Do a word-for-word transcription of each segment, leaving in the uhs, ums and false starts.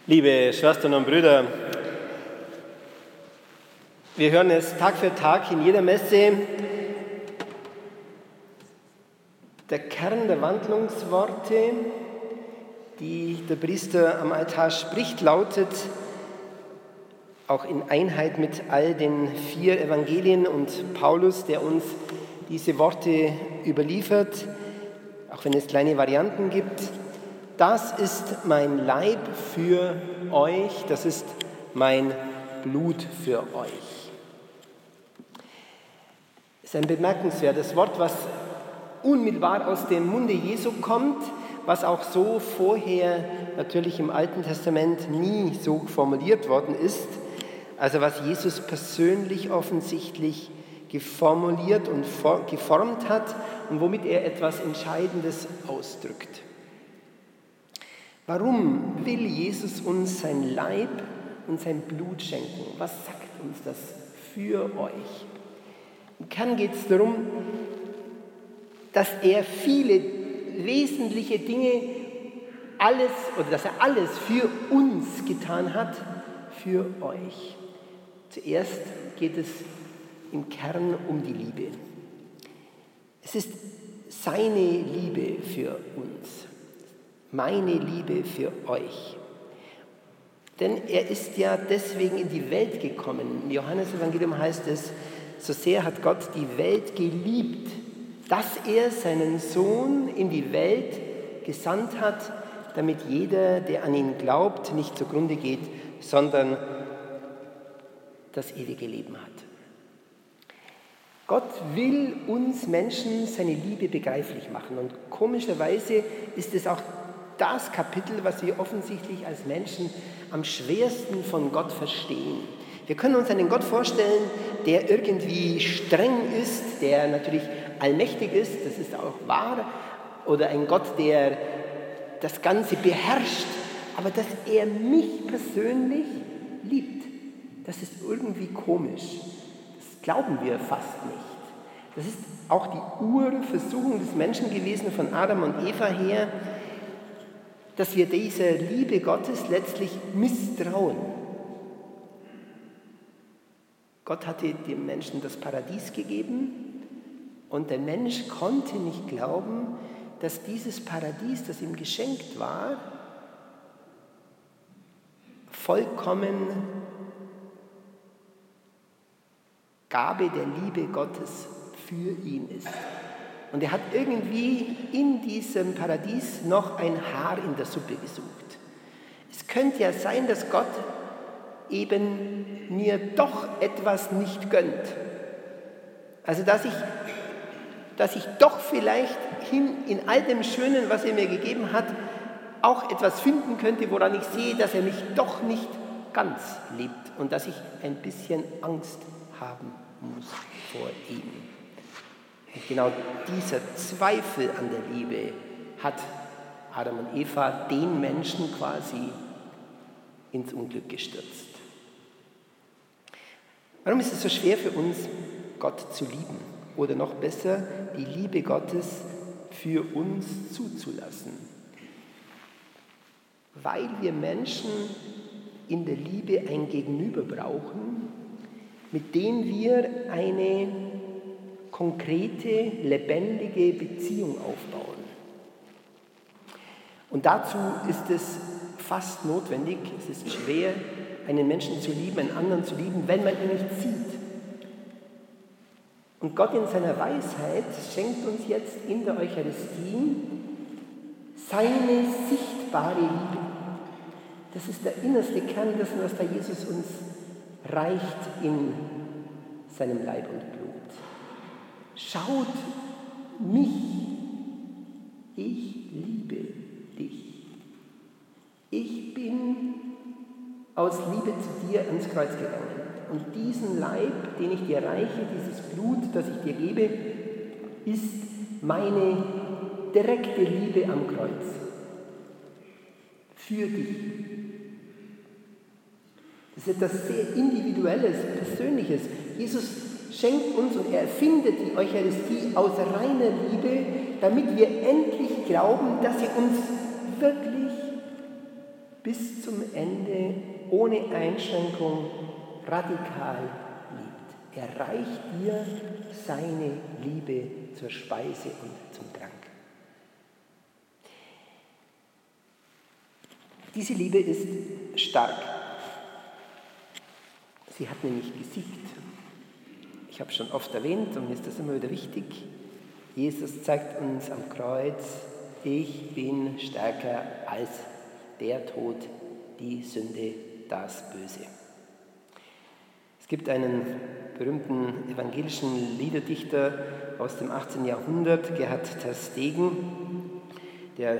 Liebe Schwestern und Brüder, wir hören es Tag für Tag in jeder Messe. Der Kern der Wandlungsworte, die der Priester am Altar spricht, lautet, auch in Einheit mit all den vier Evangelien und Paulus, der uns diese Worte überliefert, auch wenn es kleine Varianten gibt: Das ist mein Leib für euch, das ist mein Blut für euch. Es ist ein bemerkenswertes Wort, was unmittelbar aus dem Munde Jesu kommt, was auch so vorher natürlich im Alten Testament nie so formuliert worden ist. Also was Jesus persönlich offensichtlich geformuliert und geformt hat und womit er etwas Entscheidendes ausdrückt. Warum will Jesus uns sein Leib und sein Blut schenken? Was sagt uns das für euch? Im Kern geht es darum, dass er viele wesentliche Dinge, alles oder dass er alles für uns getan hat, für euch. Zuerst geht es im Kern um die Liebe. Es ist seine Liebe für uns, meine Liebe für euch. Denn er ist ja deswegen in die Welt gekommen. Im Johannesevangelium heißt es, so sehr hat Gott die Welt geliebt, dass er seinen Sohn in die Welt gesandt hat, damit jeder, der an ihn glaubt, nicht zugrunde geht, sondern das ewige Leben hat. Gott will uns Menschen seine Liebe begreiflich machen. Und komischerweise ist es auch das Kapitel, was wir offensichtlich als Menschen am schwersten von Gott verstehen. Wir können uns einen Gott vorstellen, der irgendwie streng ist, der natürlich allmächtig ist, das ist auch wahr, oder ein Gott, der das Ganze beherrscht, aber dass er mich persönlich liebt, das ist irgendwie komisch. Das glauben wir fast nicht. Das ist auch die Urversuchung des Menschen gewesen, von Adam und Eva her, dass wir dieser Liebe Gottes letztlich misstrauen. Gott hatte dem Menschen das Paradies gegeben und der Mensch konnte nicht glauben, dass dieses Paradies, das ihm geschenkt war, vollkommen Gabe der Liebe Gottes für ihn ist. Und er hat irgendwie in diesem Paradies noch ein Haar in der Suppe gesucht. Es könnte ja sein, dass Gott eben mir doch etwas nicht gönnt. Also dass ich, dass ich doch vielleicht hin in all dem Schönen, was er mir gegeben hat, auch etwas finden könnte, woran ich sehe, dass er mich doch nicht ganz liebt und dass ich ein bisschen Angst haben muss vor ihm. Und genau dieser Zweifel an der Liebe hat Adam und Eva den Menschen quasi ins Unglück gestürzt. Warum ist es so schwer für uns, Gott zu lieben? Oder noch besser, die Liebe Gottes für uns zuzulassen? Weil wir Menschen in der Liebe ein Gegenüber brauchen, mit dem wir eine konkrete, lebendige Beziehung aufbauen. Und dazu ist es fast notwendig, es ist schwer, einen Menschen zu lieben, einen anderen zu lieben, wenn man ihn nicht sieht. Und Gott in seiner Weisheit schenkt uns jetzt in der Eucharistie seine sichtbare Liebe. Das ist der innerste Kern dessen, was da Jesus uns reicht in seinem Leib und Blut. Schaut mich, ich liebe dich. Ich bin aus Liebe zu dir ans Kreuz gegangen. Und diesen Leib, den ich dir reiche, dieses Blut, das ich dir gebe, ist meine direkte Liebe am Kreuz. Für dich. Das ist etwas sehr Individuelles, Persönliches. Jesus schenkt uns und er erfindet die Eucharistie aus reiner Liebe, damit wir endlich glauben, dass er uns wirklich bis zum Ende ohne Einschränkung radikal liebt. Er reicht dir seine Liebe zur Speise und zum Trank. Diese Liebe ist stark. Sie hat nämlich gesiegt. Ich habe es schon oft erwähnt und mir ist das immer wieder wichtig. Jesus zeigt uns am Kreuz, ich bin stärker als der Tod, die Sünde, das Böse. Es gibt einen berühmten evangelischen Liederdichter aus dem achtzehnten Jahrhundert, Gerhard ter Stegen, der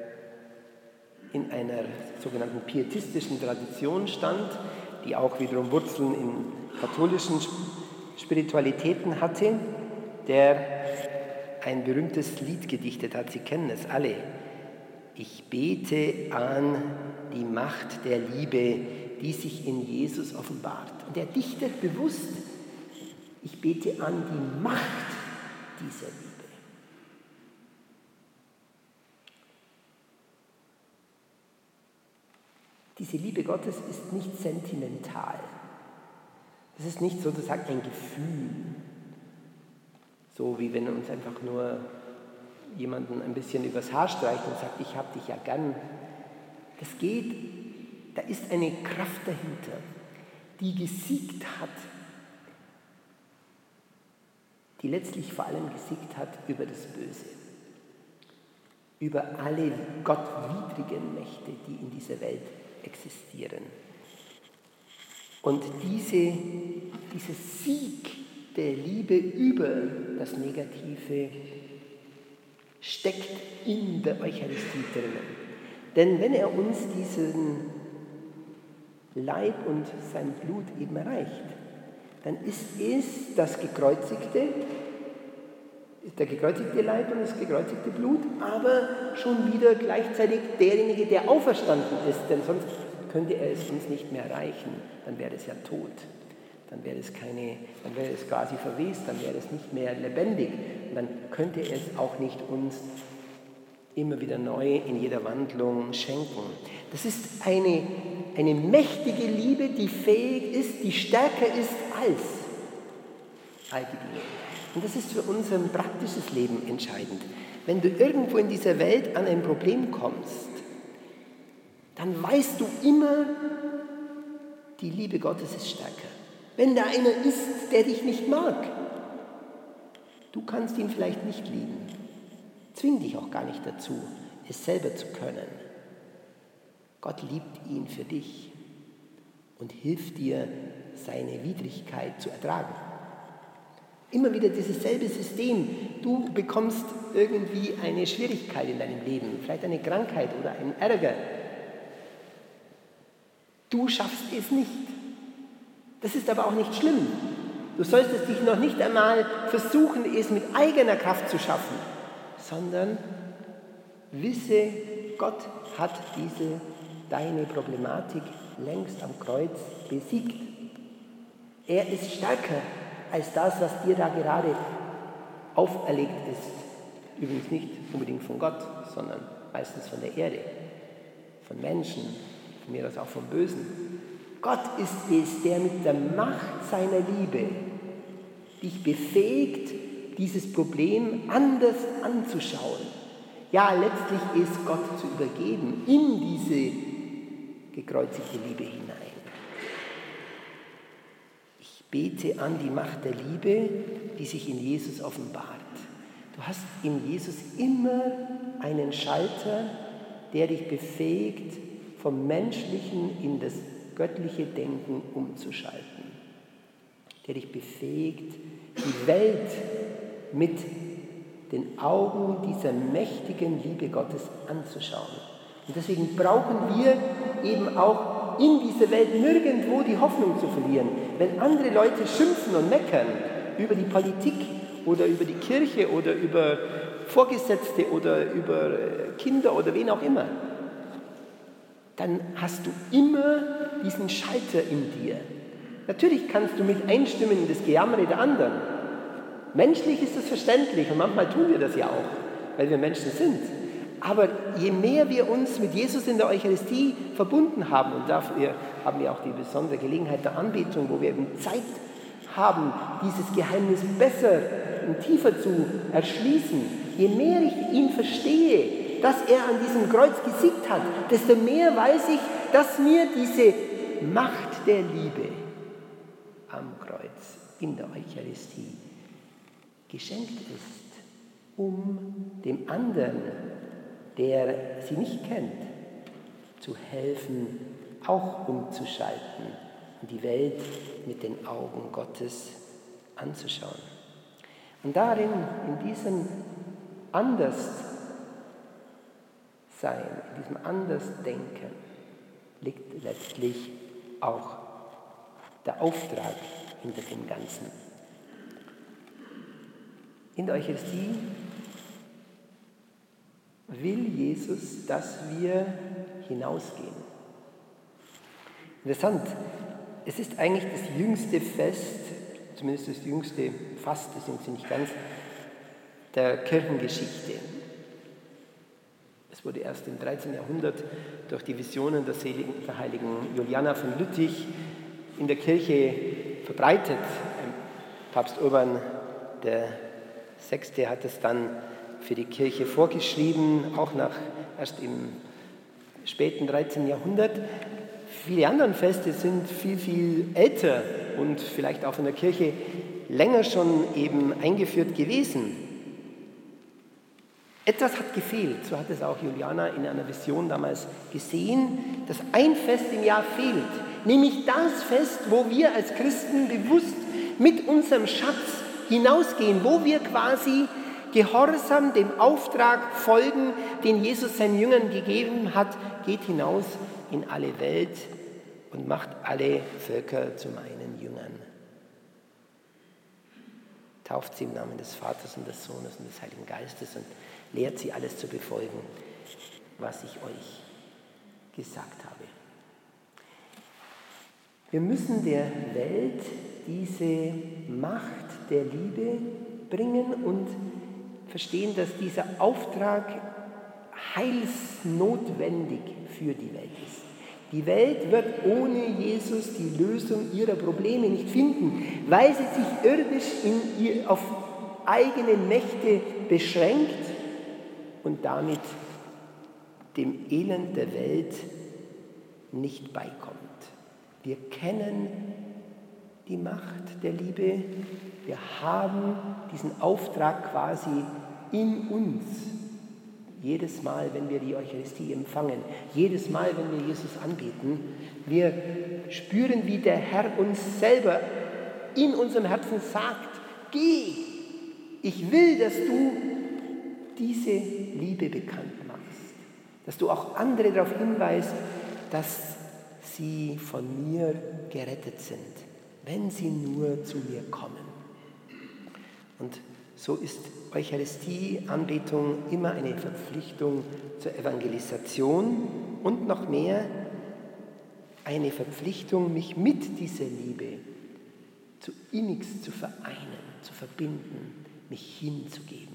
in einer sogenannten pietistischen Tradition stand, die auch wiederum Wurzeln in katholischen Spiritualitäten hatte, der ein berühmtes Lied gedichtet hat. Sie kennen es alle. Ich bete an die Macht der Liebe, die sich in Jesus offenbart. Und er dichtet bewusst, ich bete an die Macht dieser Liebe. Diese Liebe Gottes ist nicht sentimental. Es ist nicht sozusagen ein Gefühl, so wie wenn uns einfach nur jemanden ein bisschen übers Haar streicht und sagt, ich habe dich ja gern. Das geht, da ist eine Kraft dahinter, die gesiegt hat, die letztlich vor allem gesiegt hat über das Böse, über alle gottwidrigen Mächte, die in dieser Welt existieren. Und diese, dieser Sieg der Liebe über das Negative steckt in der Eucharistie drinnen. Denn wenn er uns diesen Leib und sein Blut eben reicht, dann ist es das gekreuzigte, der gekreuzigte Leib und das gekreuzigte Blut, aber schon wieder gleichzeitig derjenige, der auferstanden ist, denn sonst könnte er es uns nicht mehr reichen, dann wäre es ja tot. Dann wäre es keine, dann wäre es quasi verwest, dann wäre es nicht mehr lebendig. Und dann könnte es auch nicht uns immer wieder neu in jeder Wandlung schenken. Das ist eine, eine mächtige Liebe, die fähig ist, die stärker ist als all die Dinge. Und das ist für unser praktisches Leben entscheidend. Wenn du irgendwo in dieser Welt an ein Problem kommst, dann weißt du immer, die Liebe Gottes ist stärker. Wenn da einer ist, der dich nicht mag, du kannst ihn vielleicht nicht lieben. Zwing dich auch gar nicht dazu, es selber zu können. Gott liebt ihn für dich und hilft dir, seine Widrigkeit zu ertragen. Immer wieder dieses selbe System. Du bekommst irgendwie eine Schwierigkeit in deinem Leben, vielleicht eine Krankheit oder einen Ärger. Du schaffst es nicht. Das ist aber auch nicht schlimm. Du solltest dich noch nicht einmal versuchen, es mit eigener Kraft zu schaffen, sondern wisse, Gott hat diese, deine Problematik längst am Kreuz besiegt. Er ist stärker als das, was dir da gerade auferlegt ist. Übrigens nicht unbedingt von Gott, sondern meistens von der Erde, von Menschen, von mir aus auch vom Bösen. Gott ist es, der mit der Macht seiner Liebe dich befähigt, dieses Problem anders anzuschauen. Ja, letztlich ist Gott zu übergeben in diese gekreuzigte Liebe hinein. Ich bete an die Macht der Liebe, die sich in Jesus offenbart. Du hast in Jesus immer einen Schalter, der dich befähigt, vom Menschlichen in das göttliche Denken umzuschalten, der dich befähigt, die Welt mit den Augen dieser mächtigen Liebe Gottes anzuschauen. Und deswegen brauchen wir eben auch in dieser Welt nirgendwo die Hoffnung zu verlieren. Wenn andere Leute schimpfen und meckern über die Politik oder über die Kirche oder über Vorgesetzte oder über Kinder oder wen auch immer, dann hast du immer diesen Schalter in dir. Natürlich kannst du mit einstimmen in das Gejammer der anderen. Menschlich ist das verständlich und manchmal tun wir das ja auch, weil wir Menschen sind. Aber je mehr wir uns mit Jesus in der Eucharistie verbunden haben, und dafür haben wir auch die besondere Gelegenheit der Anbetung, wo wir eben Zeit haben, dieses Geheimnis besser und tiefer zu erschließen, je mehr ich ihn verstehe, dass er an diesem Kreuz gesiegt hat, desto mehr weiß ich, dass mir diese Macht der Liebe am Kreuz in der Eucharistie geschenkt ist, um dem anderen, der sie nicht kennt, zu helfen, auch umzuschalten und die Welt mit den Augen Gottes anzuschauen. Und darin, in diesem Anderssein, in diesem Andersdenken, liegt letztlich auch der Auftrag hinter dem Ganzen. In der Eucharistie will Jesus, dass wir hinausgehen. Interessant, es ist eigentlich das jüngste Fest, zumindest das jüngste Fast, das sind sie nicht ganz, der Kirchengeschichte. Es wurde erst im dreizehnten Jahrhundert durch die Visionen der, seligen, der heiligen Juliana von Lüttich in der Kirche verbreitet. Papst Urban der Sechste hat es dann für die Kirche vorgeschrieben, auch nach, erst im späten dreizehnten Jahrhundert. Viele andere Feste sind viel, viel älter und vielleicht auch von der Kirche länger schon eben eingeführt gewesen. Etwas hat gefehlt, so hat es auch Juliana in einer Vision damals gesehen, dass ein Fest im Jahr fehlt, nämlich das Fest, wo wir als Christen bewusst mit unserem Schatz hinausgehen, wo wir quasi gehorsam dem Auftrag folgen, den Jesus seinen Jüngern gegeben hat, geht hinaus in alle Welt und macht alle Völker zu meinen Jüngern. Tauft sie im Namen des Vaters und des Sohnes und des Heiligen Geistes und lehrt sie alles zu befolgen, was ich euch gesagt habe. Wir müssen der Welt diese Macht der Liebe bringen und verstehen, dass dieser Auftrag heilsnotwendig für die Welt ist. Die Welt wird ohne Jesus die Lösung ihrer Probleme nicht finden, weil sie sich irdisch in ihr, auf eigene Mächte beschränkt und damit dem Elend der Welt nicht beikommt. Wir kennen die Macht der Liebe, wir haben diesen Auftrag quasi in uns. Jedes Mal, wenn wir die Eucharistie empfangen, jedes Mal, wenn wir Jesus anbeten, wir spüren, wie der Herr uns selber in unserem Herzen sagt, geh, ich will, dass du diese Liebe bekannt machst, dass du auch andere darauf hinweist, dass sie von mir gerettet sind, wenn sie nur zu mir kommen. Und so ist Eucharistie, Anbetung immer eine Verpflichtung zur Evangelisation und noch mehr eine Verpflichtung, mich mit dieser Liebe zu innigst zu vereinen, zu verbinden, mich hinzugeben.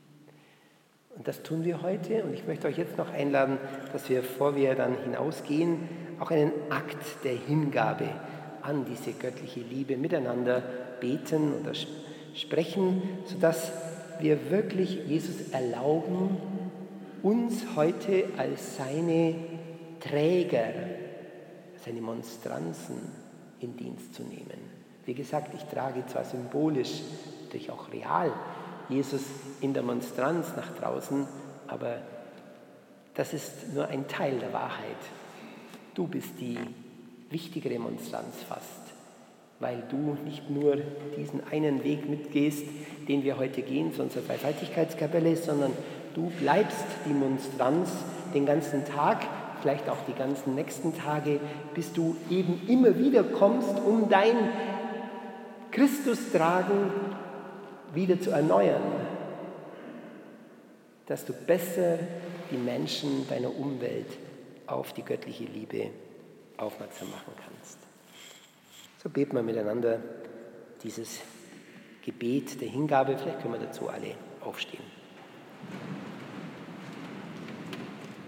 Und das tun wir heute und ich möchte euch jetzt noch einladen, dass wir, bevor wir dann hinausgehen, auch einen Akt der Hingabe an diese göttliche Liebe miteinander beten oder sprechen, sodass wir wirklich Jesus erlauben, uns heute als seine Träger, seine Monstranzen in Dienst zu nehmen. Wie gesagt, ich trage zwar symbolisch, natürlich auch real, Jesus in der Monstranz nach draußen, aber das ist nur ein Teil der Wahrheit. Du bist die wichtigere Monstranz fast, weil du nicht nur diesen einen Weg mitgehst, den wir heute gehen zu unserer Dreifaltigkeitskapelle, sondern du bleibst die Monstranz den ganzen Tag, vielleicht auch die ganzen nächsten Tage, bis du eben immer wieder kommst, um dein Christustragen wieder zu erneuern, dass du besser die Menschen deiner Umwelt auf die göttliche Liebe aufmerksam machen kannst. So beten wir miteinander dieses Gebet der Hingabe. Vielleicht können wir dazu alle aufstehen.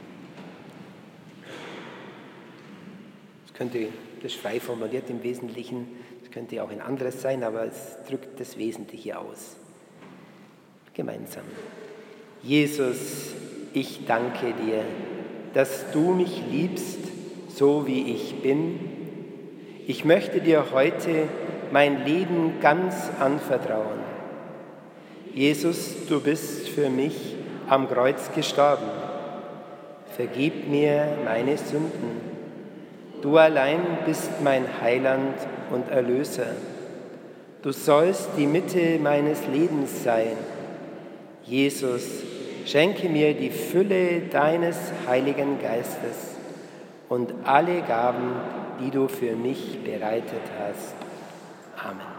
Das könnte, das ist frei formuliert im Wesentlichen, das könnte auch ein anderes sein, aber es drückt das Wesentliche aus. Gemeinsam. Jesus, ich danke dir, dass du mich liebst, so wie ich bin. Ich möchte dir heute mein Leben ganz anvertrauen. Jesus, du bist für mich am Kreuz gestorben. Vergib mir meine Sünden. Du allein bist mein Heiland und Erlöser. Du sollst die Mitte meines Lebens sein. Jesus, schenke mir die Fülle deines Heiligen Geistes und alle Gaben, die du für mich bereitet hast. Amen.